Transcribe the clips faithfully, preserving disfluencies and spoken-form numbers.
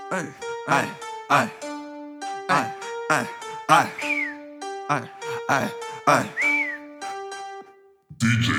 Ай, ай, ай, ай, ай, ай, ай, ай, ай. диджей.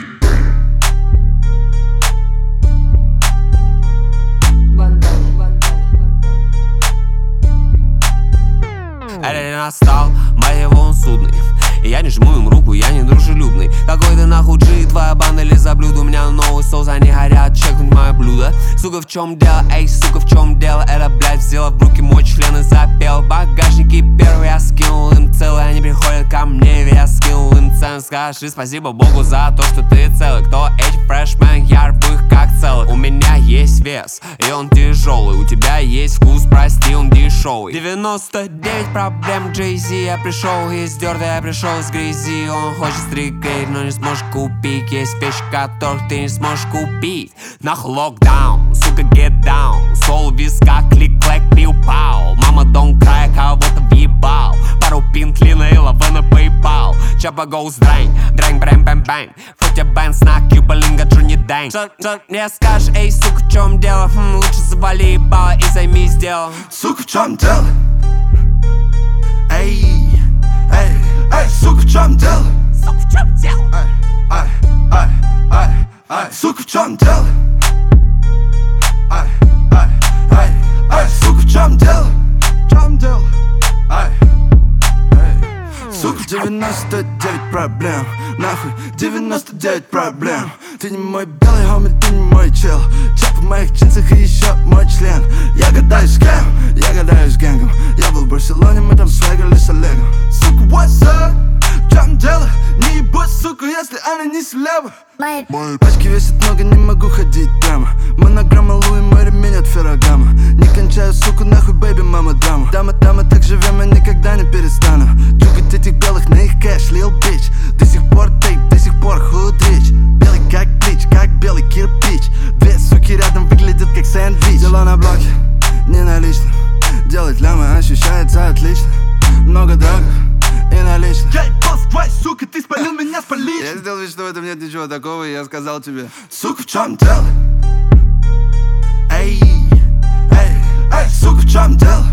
Элли настал, моего он судный. И я не жму им руку, я не дружелюбный. Какой ты нахуй джи, твоя банда ли за блюдо? У меня новый соус, они горят, чекнуть мое блюдо. Сука, в чем дело, эй, сука, в чем дело? Это, блядь, взяла в руки мой член и запел. Багажники первый я скинул им целый. Они приходят ко мне, я скинул им цену. Скажи спасибо Богу за то, что ты целый. Кто эти фрешмен, я рву их как целый. У меня есть вес, и он тяжелый. У тебя есть вкус, прости, он дешевый. девяносто девять проблем Джей-Зи. Я пришел из дерда, я пришел из грязи. Он хочет стрикать, но не сможешь купить. Есть вещи, которых ты не сможешь купить. Нахуй локдаун, сука, get down. Сол виска, клик-клэк, пиу-пау. Мама, don't cry, кого-то въебал. Пару пин, клина и лавы на PayPal. Чапа goes драйн, драйн, брэм, бэм, бэм. Футя бэнс на Кьюба, линга, Джуни Дэнг. Что, что мне скажешь, эй, сука, в чем дело? Хм, лучше завали ебало и займись делом. Сука, в чем дело? Эй, эй, эй, сука, в чем дело? Сука, в чем дело? Ай, ай, ай, ай, ай, сука, в чем дело? Ай, ай, ай, ай, сука, в чем дело? В чем дело? Ай, ай, сука, девяносто девять проблем. Нахуй, девяносто девять проблем. Ты не мой белый хоми, ты не мой чел. Чап в моих джинсах и еще мой член. Я гадаю с кем? Я гадаю с гэнгом. Я был в Барселоне, мы там свегали с Олегом. Сука, what's up? В чем дело? Не ебать, сука, если она не слева. Мои пачки весят много, не могу ходить прямо. Монограмма Луи, мой ремень от Феррагама. Не кончаю, сука, нахуй, бэйби, мама, драма. Дама, дама, так живем, я никогда не перестану. Джугать этих белых на их кэш, лил бич. До сих пор тейк, до сих пор худрич. Белый как блич, как белый кирпич. Две суки рядом выглядят как сэндвич. Дела на блоке, не налично. Делать лямы ощущается отлично. Много драгов и наличных. Эй, босс, твой, сука, ты спалил меня, спалить. Я сделал вид, что в этом нет ничего такого, и я сказал тебе: сука, в чем дело? Эй, эй, эй, сука, в чем дело?